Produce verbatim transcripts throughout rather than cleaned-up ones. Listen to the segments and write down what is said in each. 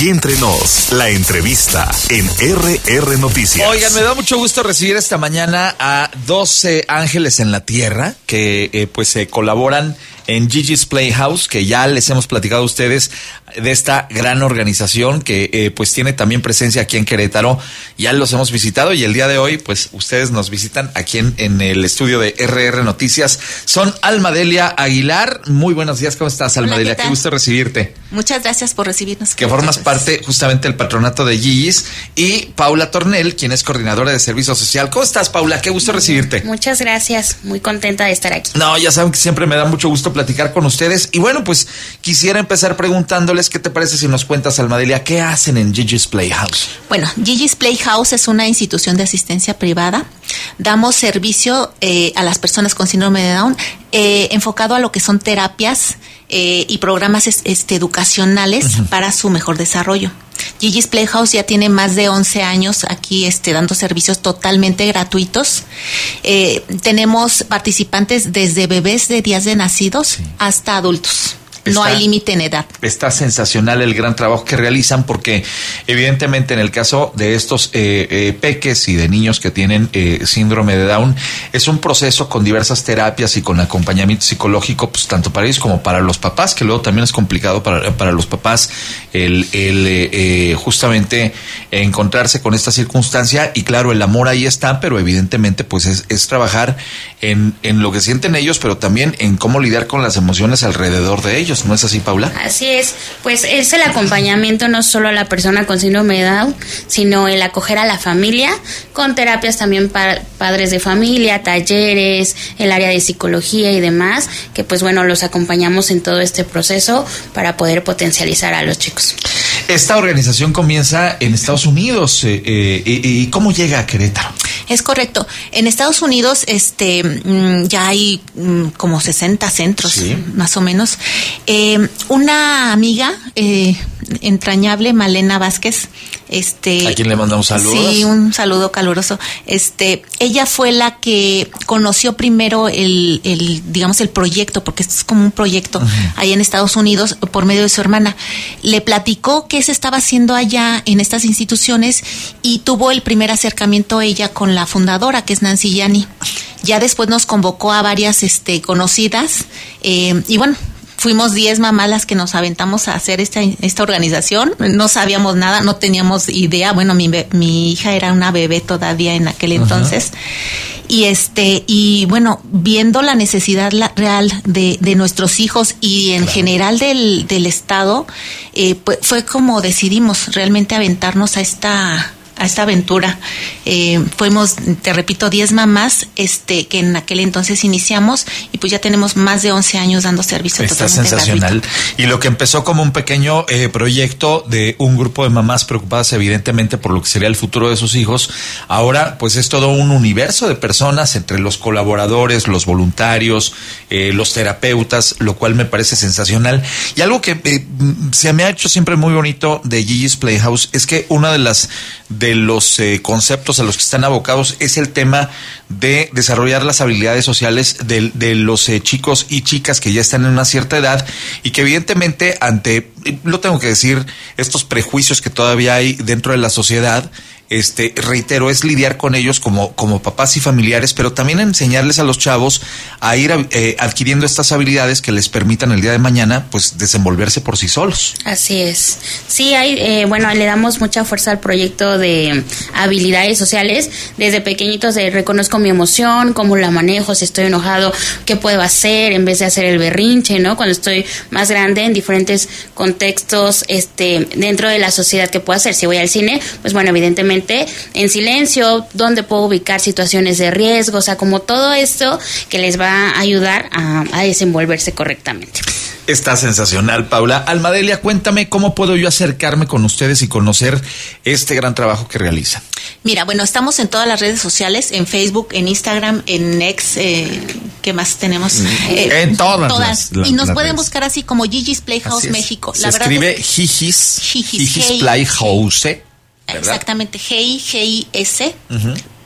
Aquí entre nos, la entrevista en R R Noticias. Oigan, me da mucho gusto recibir esta mañana a doce ángeles en la tierra que eh, pues se eh, colaboran en Gigi's Playhouse, que ya les hemos platicado a ustedes de esta gran organización que eh, pues tiene también presencia aquí en Querétaro. Ya los hemos visitado y el día de hoy pues ustedes nos visitan aquí en, en el estudio de R R Noticias. Son Almadelia Aguilar. Muy buenos días, ¿cómo estás, Almadelia? Qué, Qué gusto recibirte. Muchas gracias por recibirnos. Que formas parte justamente del patronato de Gigi's. Y Paula Tornel, quien es coordinadora de servicio social. ¿Cómo estás, Paula? Qué gusto recibirte. Muchas gracias, muy contenta de estar aquí. No, ya saben que siempre me da mucho gusto platicar con ustedes. Y bueno, pues quisiera empezar preguntándoles, ¿qué te parece si nos cuentas, Almadelia, qué hacen en Gigi's Playhouse? Bueno, Gigi's Playhouse es una institución de asistencia privada. Damos servicio eh, a las personas con síndrome de Down, eh, enfocado a lo que son terapias eh, y programas este, educacionales uh-huh. para su mejor desarrollo. Gigi's Playhouse ya tiene más de once años aquí este, dando servicios totalmente gratuitos. Eh, tenemos participantes desde bebés de días de nacidos sí. hasta adultos. Está, no hay límite en edad. Está sensacional el gran trabajo que realizan porque evidentemente en el caso de estos eh, eh, peques y de niños que tienen eh, síndrome de Down, es un proceso con diversas terapias y con acompañamiento psicológico, pues tanto para ellos como para los papás, que luego también es complicado para, para los papás el, el eh, eh, justamente encontrarse con esta circunstancia. Y claro, el amor ahí está, pero evidentemente pues es, es trabajar en, en lo que sienten ellos, pero también en cómo lidiar con las emociones alrededor de ellos. ¿No es así, Paula? Así es, pues es el acompañamiento no solo a la persona con síndrome de Down, sino el acoger a la familia, con terapias también para padres de familia, talleres, el área de psicología y demás, que pues bueno, los acompañamos en todo este proceso para poder potencializar a los chicos. Esta organización comienza en Estados Unidos, eh, eh, ¿y cómo llega a Querétaro? Es correcto. En Estados Unidos este mm, ya hay mm, como sesenta centros, sí. más o menos. Eh, una amiga eh, entrañable, Malena Vázquez, este, ¿a quién le mandamos saludos? Sí, un saludo caluroso. Este, ella fue la que conoció primero el, el digamos, el proyecto, porque esto es como un proyecto uh-huh. ahí en Estados Unidos por medio de su hermana. Le platicó qué se estaba haciendo allá en estas instituciones y tuvo el primer acercamiento ella con la fundadora, que es Nancy Yanni. Ya después nos convocó a varias este, conocidas eh, y bueno, fuimos diez mamás las que nos aventamos a hacer esta, esta organización. No sabíamos nada, no teníamos idea. Bueno, mi, mi hija era una bebé todavía en aquel entonces. Uh-huh. Y este, y bueno, viendo la necesidad la, real de, de nuestros hijos y en claro. general del, del Estado, eh, pues fue como decidimos realmente aventarnos a esta... a esta aventura. Eh, fuimos, te repito, diez mamás este, que en aquel entonces iniciamos y pues ya tenemos más de once años dando servicio. Está sensacional. Gratuito. Y lo que empezó como un pequeño eh, proyecto de un grupo de mamás preocupadas evidentemente por lo que sería el futuro de sus hijos, ahora pues es todo un universo de personas entre los colaboradores, los voluntarios, eh, los terapeutas, lo cual me parece sensacional. Y algo que eh, se me ha hecho siempre muy bonito de Gigi's Playhouse es que una de las de los eh, conceptos a los que están abocados es el tema de desarrollar las habilidades sociales de, de los eh, chicos y chicas que ya están en una cierta edad y que evidentemente ante, lo tengo que decir, estos prejuicios que todavía hay dentro de la sociedad, este, reitero, es lidiar con ellos como, como papás y familiares, pero también enseñarles a los chavos a ir eh, adquiriendo estas habilidades que les permitan el día de mañana, pues, desenvolverse por sí solos. Así es. Sí, hay, eh, bueno, le damos mucha fuerza al proyecto de habilidades sociales. Desde pequeñitos de reconozco mi emoción, cómo la manejo, si estoy enojado, qué puedo hacer en vez de hacer el berrinche, ¿no? Cuando estoy más grande, en diferentes contextos, este, dentro de la sociedad, ¿qué puedo hacer? Si voy al cine, pues bueno, evidentemente en silencio, dónde puedo ubicar situaciones de riesgo, o sea, como todo esto que les va a ayudar a, a desenvolverse correctamente. Está sensacional, Paula. Almadelia, cuéntame cómo puedo yo acercarme con ustedes y conocer este gran trabajo que realizan. Mira, bueno, estamos en todas las redes sociales, en Facebook, en Instagram, en X, eh, ¿qué más tenemos? Eh, en todas, todas. Las, las, y nos las pueden redes. buscar así como Gigi's Playhouse México. Se la escribe verdad es Gigi's, Gigi's, Gigi's Playhouse, ¿verdad? Exactamente, G I G I S, uh-huh.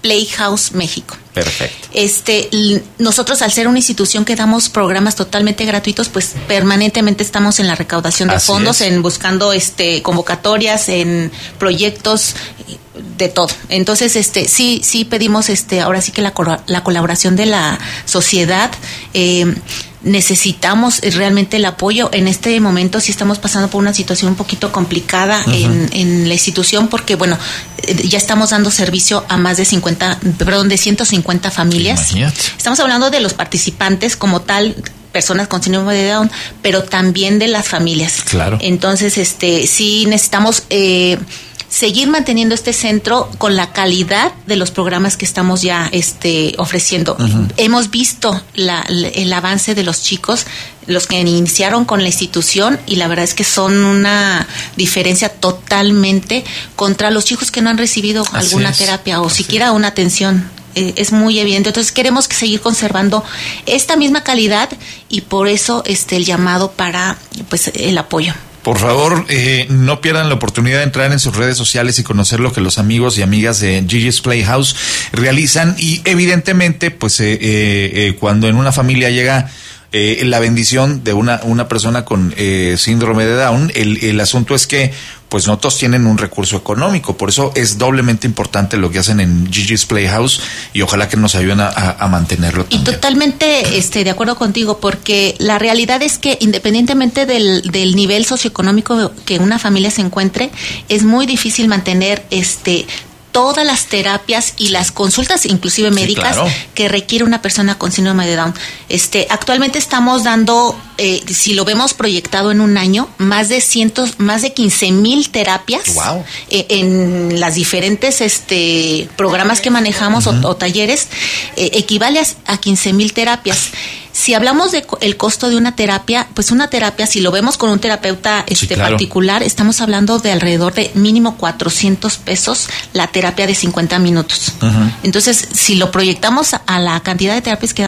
Playhouse México. Perfecto. Este, nosotros al ser una institución que damos programas totalmente gratuitos, pues permanentemente estamos en la recaudación de Así fondos, es. en buscando este convocatorias, en proyectos, de todo. Entonces, este, sí, sí pedimos, este, ahora sí que la, la colaboración de la sociedad. Eh, necesitamos realmente el apoyo. En este momento sí estamos pasando por una situación un poquito complicada uh-huh. en, en la institución, porque bueno, ya estamos dando servicio a más de cincuenta, perdón, de ciento cincuenta familias. Imagínate. Estamos hablando de los participantes como tal, personas con síndrome de Down, pero también de las familias. Claro. Entonces, este, sí necesitamos eh, seguir manteniendo este centro con la calidad de los programas que estamos ya este, ofreciendo. Uh-huh. Hemos visto la, la, el avance de los chicos, los que iniciaron con la institución, y la verdad es que son una diferencia totalmente contra los chicos que no han recibido Así alguna es. terapia o Así siquiera es. una atención. Eh, es muy evidente. Entonces queremos seguir conservando esta misma calidad, y por eso este el llamado para pues el apoyo. Por favor, eh, no pierdan la oportunidad de entrar en sus redes sociales y conocer lo que los amigos y amigas de Gigi's Playhouse realizan. Y evidentemente, pues eh, eh, cuando en una familia llega eh, la bendición de una, una persona con eh, síndrome de Down, el, el asunto es que pues no todos tienen un recurso económico. Por eso es doblemente importante lo que hacen en Gigi's Playhouse, y ojalá que nos ayuden a, a mantenerlo también. Y totalmente este, de acuerdo contigo, porque la realidad es que independientemente del, del nivel socioeconómico que una familia se encuentre, es muy difícil mantener este todas las terapias y las consultas, inclusive médicas, sí, claro, que requiere una persona con síndrome de Down. Este, actualmente estamos dando, eh, si lo vemos proyectado en un año, más de cientos, más de quince mil terapias. Wow. eh, en las diferentes este programas que manejamos, uh-huh, o, o talleres, eh, equivale a, a quince mil terapias. Si hablamos de co- el costo de una terapia, pues una terapia, si lo vemos con un terapeuta este, sí, claro, particular, estamos hablando de alrededor de mínimo cuatrocientos pesos la terapia de cincuenta minutos. Uh-huh. Entonces, si lo proyectamos a la cantidad de terapias que